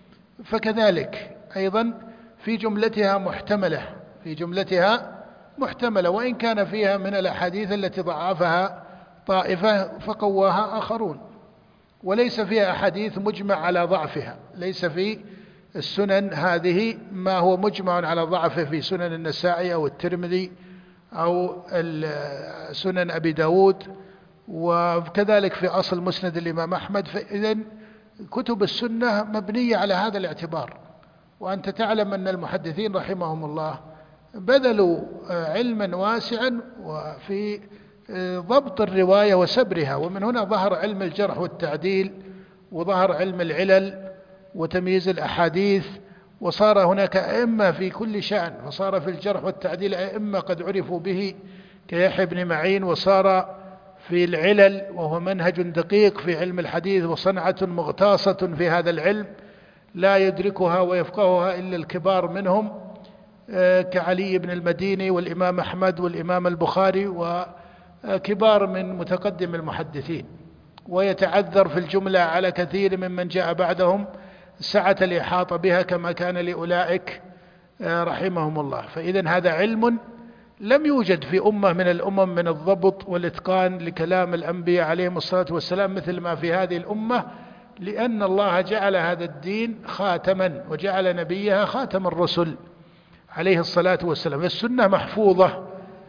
فكذلك أيضا في جملتها محتملة في جملتها محتملة وإن كان فيها من الأحاديث التي ضعفها طائفة فقواها آخرون، وليس فيها أحاديث مجمع على ضعفها. ليس في السنن هذه ما هو مجمع على ضعفه في سنن النسائي أو الترمذي أو سنن أبي داود، وكذلك في أصل مسند الإمام أحمد. فإذن كتب السنة مبنية على هذا الاعتبار. وأنت تعلم أن المحدثين رحمهم الله بذلوا علما واسعا وفي ضبط الرواية وسبرها، ومن هنا ظهر علم الجرح والتعديل، وظهر علم العلل وتمييز الأحاديث، وصار هناك أئمة في كل شأن، وصار في الجرح والتعديل أئمة قد عرفوا به كيحيى بن معين، وصار في العلل وهو منهج دقيق في علم الحديث وصنعة مغتاصة في هذا العلم لا يدركها ويفقهها إلا الكبار منهم كعلي بن المديني والإمام أحمد والإمام البخاري وكبار من متقدم المحدثين، ويتعذر في الجملة على كثير ممن جاء بعدهم سعة الإحاطة بها كما كان لأولئك رحمهم الله. فإذا هذا علم لم يوجد في أمة من الأمم من الضبط والإتقان لكلام الأنبياء عليهم الصلاة والسلام مثل ما في هذه الأمة، لأن الله جعل هذا الدين خاتما وجعل نبيها خاتم الرسل عليه الصلاة والسلام. السنة محفوظة،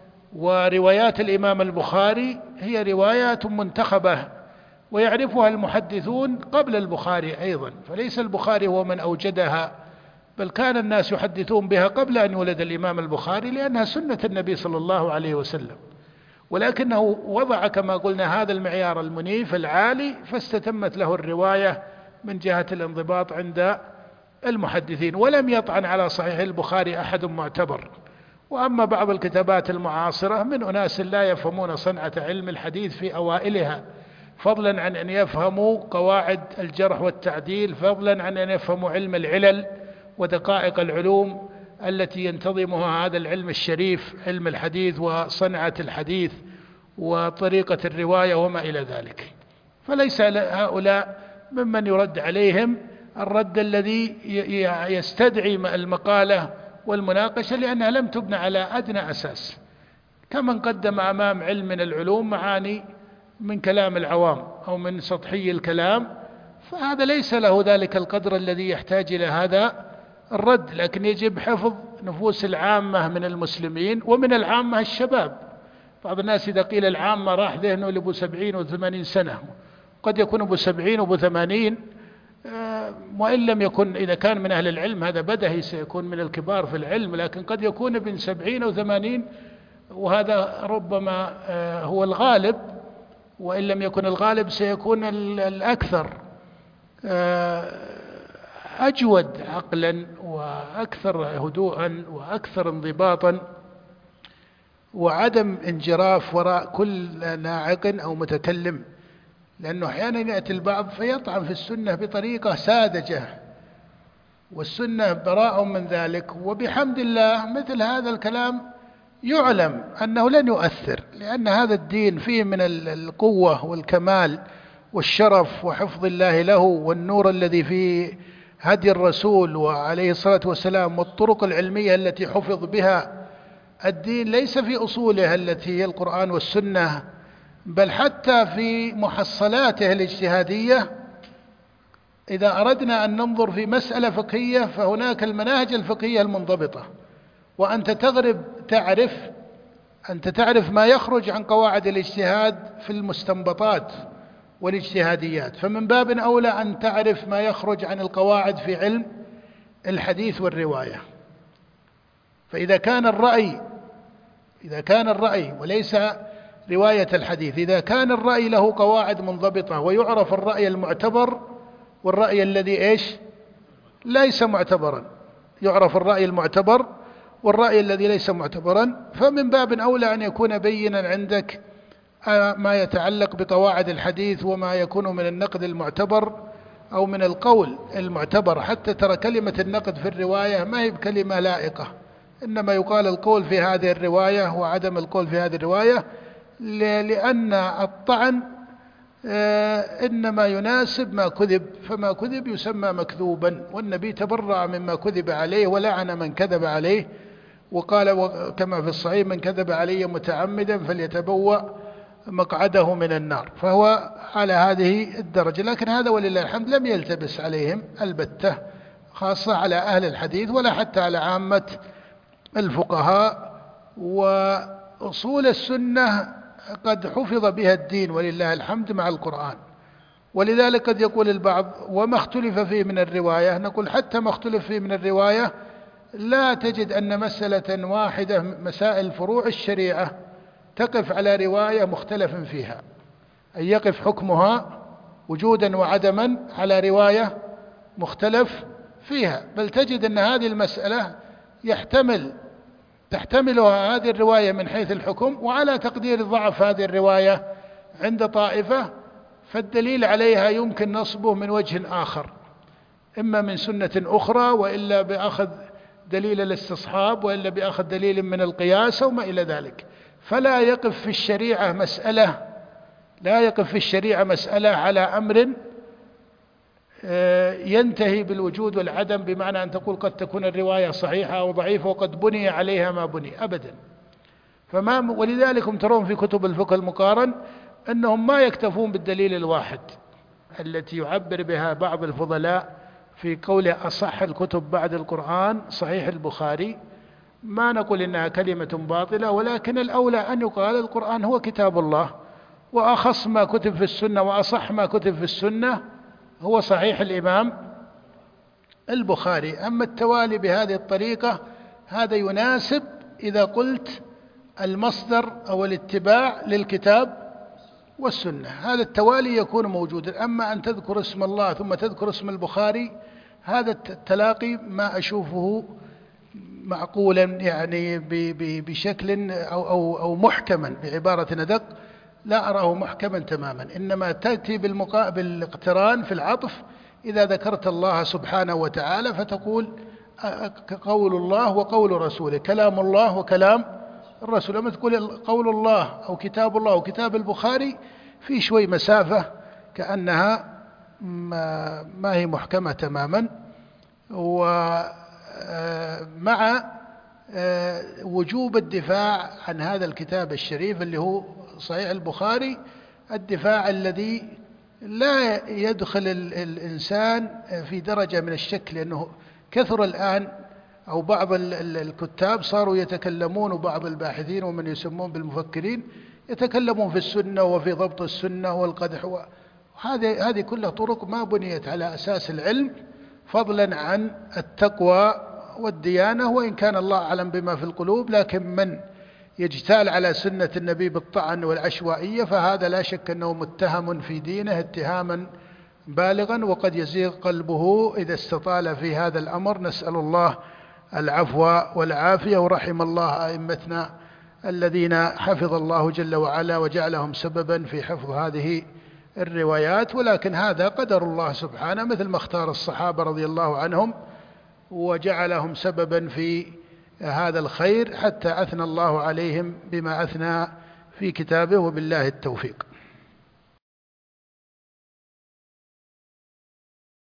وروايات الإمام البخاري هي روايات منتخبة ويعرفها المحدثون قبل البخاري أيضا، فليس البخاري هو من أوجدها، بل كان الناس يحدثون بها قبل أن يولد الإمام البخاري، لأنها سنة النبي صلى الله عليه وسلم، ولكنه وضع كما قلنا هذا المعيار المنيف العالي، فاستتمت له الرواية من جهة الانضباط عند المحدثين، ولم يطعن على صحيح البخاري أحد معتبر. وأما بعض الكتابات المعاصرة من أناس لا يفهمون صنعة علم الحديث في أوائلها، فضلا عن أن يفهموا قواعد الجرح والتعديل، فضلا عن أن يفهموا علم العلل ودقائق العلوم التي ينتظمها هذا العلم الشريف، علم الحديث وصنعة الحديث وطريقة الرواية وما إلى ذلك. فليس هؤلاء ممن يرد عليهم الرد الذي يستدعي المقالة والمناقشة، لأنها لم تبنى على أدنى أساس، كمن قدم أمام علم من العلوم معاني من كلام العوام أو من سطحي الكلام، فهذا ليس له ذلك القدر الذي يحتاج إلى هذا الرد. لكن يجب حفظ نفوس العامة من المسلمين، ومن العامة الشباب. بعض الناس إذا قيل العامة راح ذهنه لأبو سبعين وثمانين سنة، قد يكون أبو سبعين وأبو ثمانين، وإن لم يكن، إذا كان من أهل العلم هذا بدهي سيكون من الكبار في العلم، لكن قد يكون بين سبعين وثمانين، وهذا ربما هو الغالب، وإن لم يكن الغالب سيكون الأكثر أجود عقلا وأكثر هدوءا وأكثر انضباطا وعدم انجراف وراء كل ناعق أو متكلم. لأنه أحيانا يأتي البعض فيطعن في السنة بطريقة ساذجة، والسنة براء من ذلك. وبحمد الله مثل هذا الكلام يعلم أنه لن يؤثر، لأن هذا الدين فيه من القوة والكمال والشرف وحفظ الله له، والنور الذي في هدي الرسول وعليه الصلاة والسلام، والطرق العلمية التي حفظ بها الدين، ليس في أصوله التي هي القرآن والسنة، بل حتى في محصلاته الاجتهادية. إذا أردنا أن ننظر في مسألة فقهية فهناك المناهج الفقهية المنضبطة، وأنت تغرب تعرف أنت تعرف ما يخرج عن قواعد الاجتهاد في المستنبطات والاجتهاديات، فمن باب أولى أن تعرف ما يخرج عن القواعد في علم الحديث والرواية. فإذا كان الرأي إذا كان الرأي وليس رواية الحديث، إذا كان الرأي له قواعد منضبطة ويعرف الرأي المعتبر والرأي الذي إيش ليس معتبرا، يعرف الرأي المعتبر والرأي الذي ليس معتبرا، فمن باب أولى أن يكون بينا عندك ما يتعلق بقواعد الحديث وما يكون من النقد المعتبر أو من القول المعتبر. حتى ترى كلمة النقد في الرواية ما هي بكلمة لائقة، إنما يقال القول في هذه الرواية وعدم القول في هذه الرواية لأن الطعن إنما يناسب ما كذب، فما كذب يسمى مكذوبا، والنبي تبرأ مما كذب عليه ولعن من كذب عليه، وقال كما في الصحيح: من كذب علي متعمدا فليتبوأ مقعده من النار. فهو على هذه الدرجة، لكن هذا ولله الحمد لم يلتبس عليهم البتة، خاصة على أهل الحديث ولا حتى على عامة الفقهاء. وأصول السنة قد حفظ بها الدين ولله الحمد مع القرآن، ولذلك قد يقول البعض: وما اختلف فيه من الرواية. نقول: حتى ما اختلف فيه من الرواية لا تجد أن مسألة واحدة مسائل فروع الشريعة تقف على رواية مختلف فيها، أي يقف حكمها وجودا وعدما على رواية مختلف فيها، بل تجد أن هذه المسألة يحتمل تحتملها هذه الرواية من حيث الحكم، وعلى تقدير ضعف هذه الرواية عند طائفة فالدليل عليها يمكن نصبه من وجه آخر، إما من سنة أخرى، وإلا بأخذ دليل الاستصحاب، وإلا بأخذ دليل من القياس وما إلى ذلك. فلا يقف في الشريعة مسألة لا يقف في الشريعة مسألة على أمر ينتهي بالوجود والعدم، بمعنى أن تقول قد تكون الرواية صحيحة أو ضعيفة وقد بني عليها ما بني، أبدا. فما ولذلك ترون في كتب الفقه المقارن أنهم ما يكتفون بالدليل الواحد التي يعبر بها بعض الفضلاء في قوله: أصح الكتب بعد القرآن صحيح البخاري. ما نقول إنها كلمة باطلة، ولكن الأولى أن يقال القرآن هو كتاب الله، وأخص ما كتب في السنة وأصح ما كتب في السنة هو صحيح الإمام البخاري. أما التوالي بهذه الطريقة هذا يناسب إذا قلت المصدر أو الاتباع للكتاب والسنة، هذا التوالي يكون موجودا. أما أن تذكر اسم الله ثم تذكر اسم البخاري، هذا التلاقي ما أشوفه معقولا، يعني بشكل أو, أو, أو محكما بعبارة أدق، لا أراه محكما تماما. إنما تأتي بالاقتران في العطف إذا ذكرت الله سبحانه وتعالى فتقول قول الله وقول رسوله، كلام الله وكلام الرسول. لما تقول قول الله أو كتاب الله وكتاب البخاري في شوي مسافة، كأنها ما, ما هي محكمة تماما. ومع وجوب الدفاع عن هذا الكتاب الشريف اللي هو صحيح البخاري، الدفاع الذي لا يدخل الإنسان في درجة من الشك، لأنه كثر الآن أو بعض الكتاب صاروا يتكلمون، وبعض الباحثين ومن يسمون بالمفكرين يتكلمون في السنة وفي ضبط السنة والقدح، وهذه هذه كلها طرق ما بنيت على أساس العلم، فضلا عن التقوى والديانة. وإن كان الله أعلم بما في القلوب، لكن من يجتال على سنة النبي بالطعن والعشوائية فهذا لا شك أنه متهم في دينه اتهاما بالغا، وقد يزيغ قلبه إذا استطال في هذا الأمر. نسأل الله العفو والعافية، ورحم الله أئمتنا الذين حفظ الله جل وعلا وجعلهم سببا في حفظ هذه الروايات. ولكن هذا قدر الله سبحانه، مثل ما اختار الصحابة رضي الله عنهم وجعلهم سببا في هذا الخير، حتى أثنى الله عليهم بما أثنى في كتابه، وبالله التوفيق.